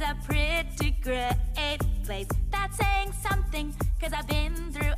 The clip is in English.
a pretty great place. That's saying something, cause I've been through